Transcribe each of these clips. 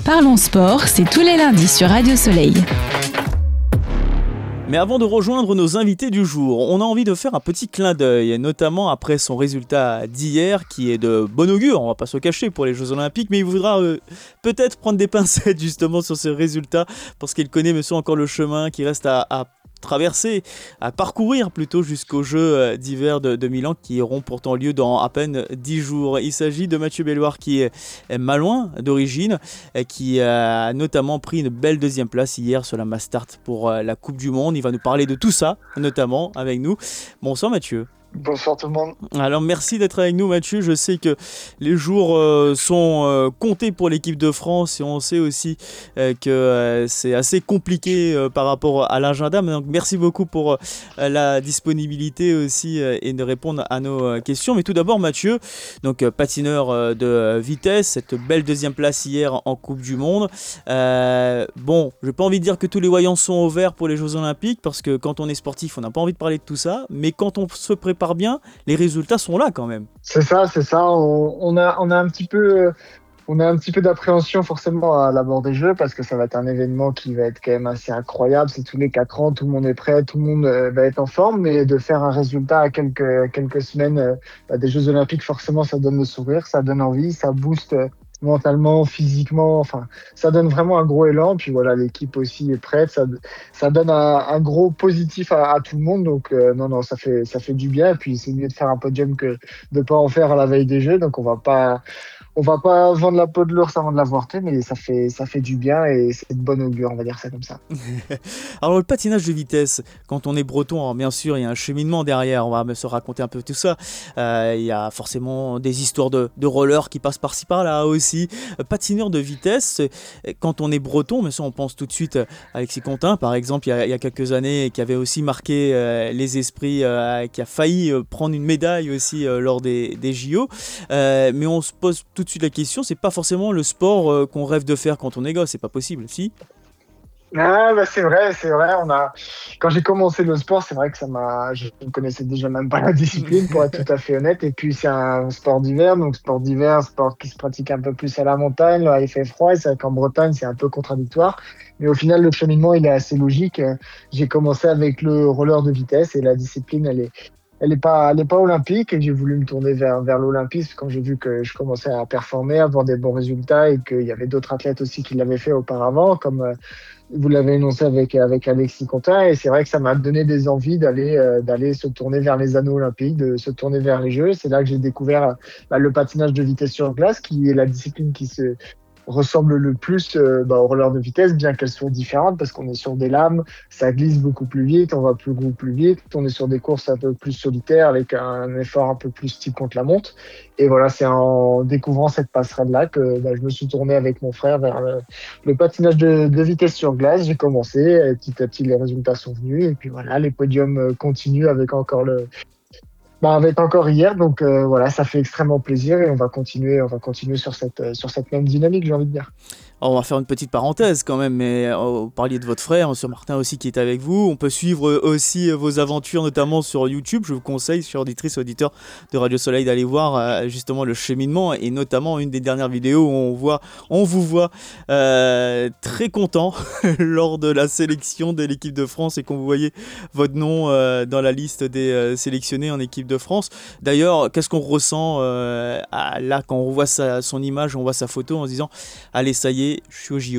Parlons Sport, c'est tous les lundis sur Radio Soleil. Mais avant de rejoindre nos invités du jour, on a envie de faire un petit clin d'œil, notamment après son résultat d'hier qui est de bon augure, on va pas se cacher pour les Jeux Olympiques, mais il voudra peut-être prendre des pincettes justement sur ce résultat parce qu'il connaît monsieur encore le chemin qui reste à traverser, à parcourir plutôt jusqu'aux Jeux d'hiver de Milan qui auront pourtant lieu dans à peine 10 jours. Il s'agit de Mathieu Belloir qui est malouin d'origine, qui a notamment pris une belle deuxième place hier sur la Mass Start pour la Coupe du Monde. Il va nous parler de tout ça, notamment avec nous. Bonsoir Mathieu. Bonsoir tout le monde. Alors merci d'être avec nous Mathieu, je sais que les jours sont comptés pour l'équipe de France et on sait aussi que c'est assez compliqué par rapport à l'agenda, donc merci beaucoup pour la disponibilité aussi et de répondre à nos questions. Mais tout d'abord Mathieu, donc patineur de vitesse, cette belle deuxième place hier en Coupe du Monde. Bon, j'ai pas envie de dire que tous les voyants sont au vert pour les Jeux Olympiques parce que quand on est sportif on n'a pas envie de parler de tout ça, mais quand on se prépare bien, les résultats sont là quand même. C'est ça. On a un petit peu d'appréhension forcément à l'abord des Jeux parce que ça va être un événement qui va être quand même assez incroyable. C'est tous les 4 ans, tout le monde est prêt, tout le monde va être en forme, mais de faire un résultat à quelques semaines des Jeux Olympiques, forcément, ça donne le sourire, ça donne envie, ça booste mentalement, physiquement, enfin, ça donne vraiment un gros élan. Puis voilà, l'équipe aussi est prête, ça donne un gros positif à tout le monde. Donc non, ça fait du bien. Et puis c'est mieux de faire un podium que de pas en faire à la veille des Jeux. Donc on va pas vendre la peau de l'ours avant de l'avoir tué, mais ça fait du bien et c'est de bonne augure, on va dire ça comme ça. Alors le patinage de vitesse, quand on est breton, alors bien sûr il y a un cheminement derrière, on va se raconter un peu tout ça. Il y a forcément des histoires de rollers qui passent par-ci par-là aussi. Patineur de vitesse, quand on est breton, mais ça on pense tout de suite à Alexis Contin par exemple, il y a quelques années, qui avait aussi marqué les esprits, qui a failli prendre une médaille aussi lors des JO. Mais on se pose tout de suite la question, c'est pas forcément le sport qu'on rêve de faire quand on est gosse, c'est pas possible, si? Ah bah c'est vrai. Quand j'ai commencé le sport, c'est vrai que je ne connaissais déjà même pas la discipline pour être tout à fait honnête. Et puis c'est un sport d'hiver, sport qui se pratique un peu plus à la montagne. Là, il fait froid, et c'est vrai qu'en Bretagne c'est un peu contradictoire. Mais au final, le cheminement il est assez logique. J'ai commencé avec le roller de vitesse et la discipline elle est pas olympique, et j'ai voulu me tourner vers l'olympisme quand j'ai vu que je commençais à performer, à avoir des bons résultats et qu'il y avait d'autres athlètes aussi qui l'avaient fait auparavant, comme vous l'avez énoncé avec Alexis Contin. Et c'est vrai que ça m'a donné des envies d'aller se tourner vers les anneaux olympiques, de se tourner vers les Jeux. C'est là que j'ai découvert le patinage de vitesse sur glace, qui est la discipline qui se ressemble le plus au roller de vitesse, bien qu'elles soient différentes, parce qu'on est sur des lames, ça glisse beaucoup plus vite, on va plus vite, on est sur des courses un peu plus solitaires avec un effort un peu plus type contre la montre. Et voilà, c'est en découvrant cette passerelle-là que je me suis tourné avec mon frère vers le patinage de vitesse sur glace. J'ai commencé, et petit à petit les résultats sont venus, et puis voilà, les podiums continuent avec encore hier. Donc voilà, ça fait extrêmement plaisir et on va continuer sur cette même dynamique, j'ai envie de dire. Alors, on va faire une petite parenthèse quand même, mais vous parliez de votre frère, monsieur Martin aussi qui est avec vous. On peut suivre aussi vos aventures, notamment sur YouTube. Je vous conseille, chers auditrices et auditeurs de Radio Soleil, d'aller voir justement le cheminement, et notamment une des dernières vidéos où on vous voit très content lors de la sélection de l'équipe de France et qu'on vous voyait votre nom dans la liste des sélectionnés en équipe de France. D'ailleurs, qu'est-ce qu'on ressent là quand on voit son image, on voit sa photo en se disant « Allez, ça y est, je suis au JO ».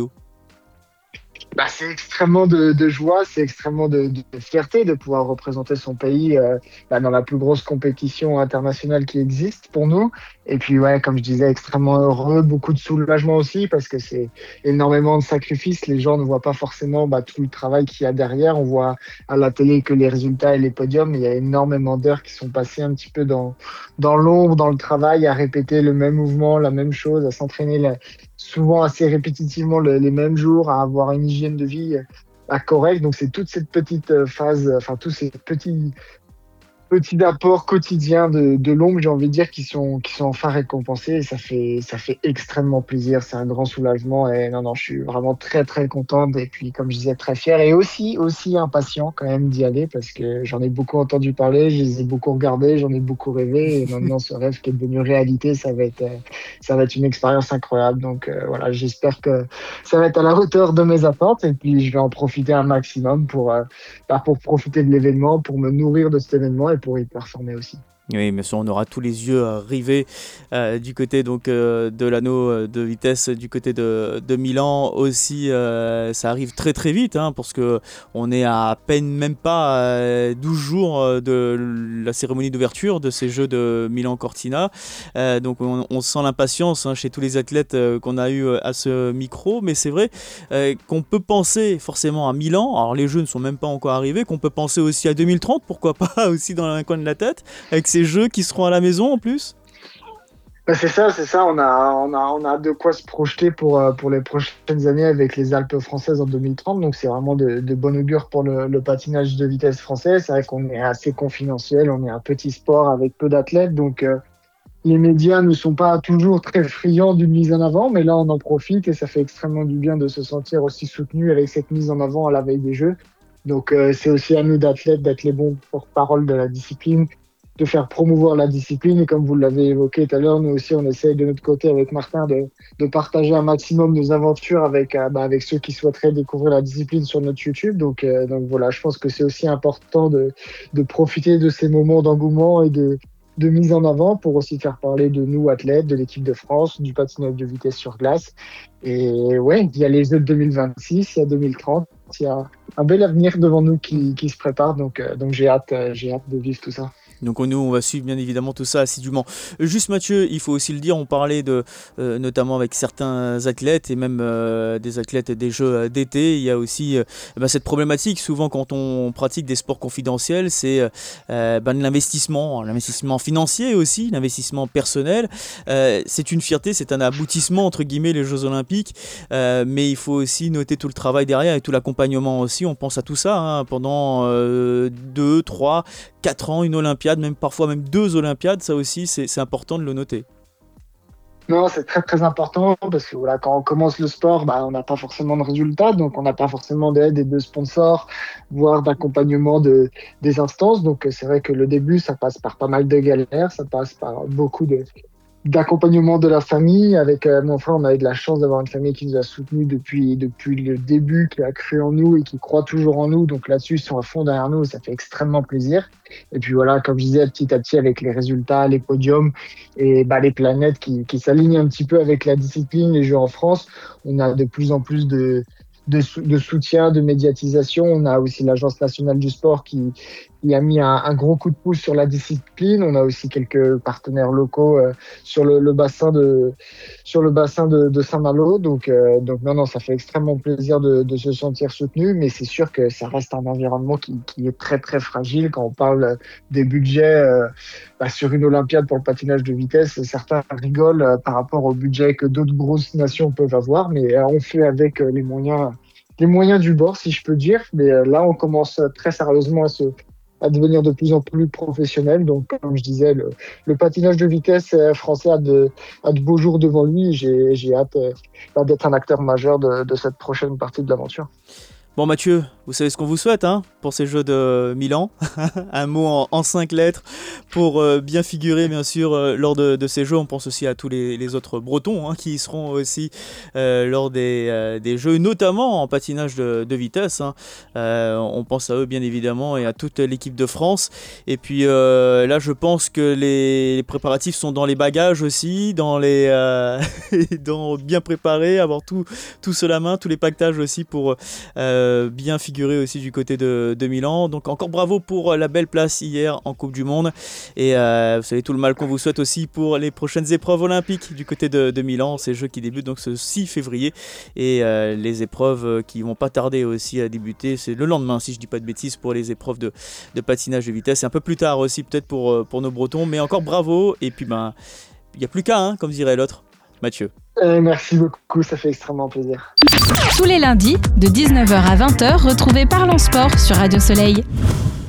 C'est extrêmement de joie, c'est extrêmement de fierté de pouvoir représenter son pays dans la plus grosse compétition internationale qui existe pour nous. Et puis ouais, comme je disais, extrêmement heureux, beaucoup de soulagement aussi parce que c'est énormément de sacrifices. Les gens ne voient pas forcément tout le travail qu'il y a derrière. On voit à la télé que les résultats et les podiums, mais il y a énormément d'heures qui sont passées un petit peu dans l'ombre, dans le travail, à répéter le même mouvement, la même chose, à s'entraîner souvent assez répétitivement les mêmes jours, à avoir une hygiène de vie correcte. Donc c'est toute cette petite phase, tous ces petits petits apports quotidiens de l'ombre, j'ai envie de dire, qui sont enfin récompensés. Et ça fait extrêmement plaisir. C'est un grand soulagement. Et non, je suis vraiment très, très contente. Et puis, comme je disais, très fier et aussi impatient quand même d'y aller parce que j'en ai beaucoup entendu parler, je les ai beaucoup regardés, j'en ai beaucoup rêvé. Et maintenant, ce rêve qui est devenu réalité, ça va être une expérience incroyable. Donc, voilà, j'espère que ça va être à la hauteur de mes attentes. Et puis, je vais en profiter un maximum pour profiter de l'événement, pour me nourrir de cet événement et pour y performer aussi. Oui, mais ça, on aura tous les yeux rivés du côté donc de l'anneau de vitesse du côté de Milan aussi. Ça arrive très très vite parce que on est à peine même pas 12 jours de la cérémonie d'ouverture de ces Jeux de Milan-Cortina. Donc on sent l'impatience chez tous les athlètes qu'on a eu à ce micro. Mais c'est vrai qu'on peut penser forcément à Milan. Alors les Jeux ne sont même pas encore arrivés. Qu'on peut penser aussi à 2030, pourquoi pas aussi dans un coin de la tête avec ces Jeux qui seront à la maison en plus. C'est ça. On a de quoi se projeter pour les prochaines années avec les Alpes françaises en 2030. Donc, c'est vraiment de bon augure pour le patinage de vitesse français. C'est vrai qu'on est assez confidentiel. On est un petit sport avec peu d'athlètes. Donc, les médias ne sont pas toujours très friands d'une mise en avant. Mais là, on en profite et ça fait extrêmement du bien de se sentir aussi soutenu avec cette mise en avant à la veille des Jeux. Donc, c'est aussi à nous d'athlètes d'être les bons porte-parole de la discipline, de faire promouvoir la discipline. Et comme vous l'avez évoqué tout à l'heure, nous aussi, on essaye de notre côté avec Martin de partager un maximum nos aventures avec ceux qui souhaiteraient découvrir la discipline sur notre YouTube. Donc voilà, je pense que c'est aussi important de profiter de ces moments d'engouement et de mise en avant pour aussi faire parler de nous, athlètes, de l'équipe de France, du patinage de vitesse sur glace. Et ouais, il y a les Jeux de 2026, il y a 2030, il y a un bel avenir devant nous qui se prépare. Donc j'ai hâte de vivre tout ça. Donc nous, on va suivre bien évidemment tout ça assidûment. Juste Mathieu, il faut aussi le dire, on parlait notamment avec certains athlètes et même des athlètes des Jeux d'été. Il y a aussi cette problématique, souvent quand on pratique des sports confidentiels, c'est de l'investissement financier aussi, l'investissement personnel. C'est une fierté, c'est un aboutissement entre guillemets les Jeux Olympiques, mais il faut aussi noter tout le travail derrière et tout l'accompagnement aussi. On pense à tout ça pendant 2, 3, 4 ans, une Olympiade, même parfois même 2 Olympiades, ça aussi c'est important de le noter. Non, c'est très très important parce que voilà, quand on commence le sport, on n'a pas forcément de résultats, donc on n'a pas forcément d'aide et de sponsors, voire d'accompagnement des instances. Donc c'est vrai que le début, ça passe par pas mal de galères, ça passe par beaucoup d'accompagnement de la famille. Avec mon frère, on a eu de la chance d'avoir une famille qui nous a soutenus depuis le début, qui a cru en nous et qui croit toujours en nous. Donc là-dessus, ils sont à fond derrière nous et ça fait extrêmement plaisir. Et puis voilà, comme je disais, petit à petit, avec les résultats, les podiums et les planètes qui s'alignent un petit peu avec la discipline, les Jeux en France, on a de plus en plus de soutien, de médiatisation. On a aussi l'Agence nationale du sport qui a mis un gros coup de pouce sur la discipline. On a aussi quelques partenaires locaux sur le bassin de Saint-Malo. Donc non, ça fait extrêmement plaisir de se sentir soutenu, mais c'est sûr que ça reste un environnement qui est très très fragile. Quand on parle des budgets sur une Olympiade pour le patinage de vitesse, certains rigolent par rapport au budget que d'autres grosses nations peuvent avoir, mais on fait avec les moyens du bord, si je peux dire. Mais là, on commence très sérieusement à devenir de plus en plus professionnel. Donc, comme je disais, le patinage de vitesse français a de beaux jours devant lui. J'ai hâte d'être un acteur majeur de cette prochaine partie de l'aventure. Bon Mathieu, vous savez ce qu'on vous souhaite pour ces Jeux de Milan. Un mot en 5 lettres pour bien figurer bien sûr lors de ces Jeux. On pense aussi à tous les autres Bretons qui y seront aussi lors des Jeux, notamment en patinage de vitesse. On pense à eux bien évidemment et à toute l'équipe de France. Et puis là je pense que les préparatifs sont dans les bagages aussi, dans bien préparer, avoir tout sous la main, tous les pactages aussi pour bien figuré aussi du côté de Milan. Donc encore bravo pour la belle place hier en Coupe du Monde et vous savez tout le mal qu'on vous souhaite aussi pour les prochaines épreuves olympiques du côté de Milan, ces Jeux qui débutent donc ce 6 février et les épreuves qui vont pas tarder aussi à débuter, c'est le lendemain si je dis pas de bêtises pour les épreuves de patinage de vitesse et un peu plus tard aussi peut-être pour nos Bretons, mais encore bravo et puis il n'y a plus qu'à comme dirait l'autre. Mathieu. Merci beaucoup, ça fait extrêmement plaisir. Tous les lundis, de 19h à 20h, retrouvez Parlons Sport sur Radio Soleil.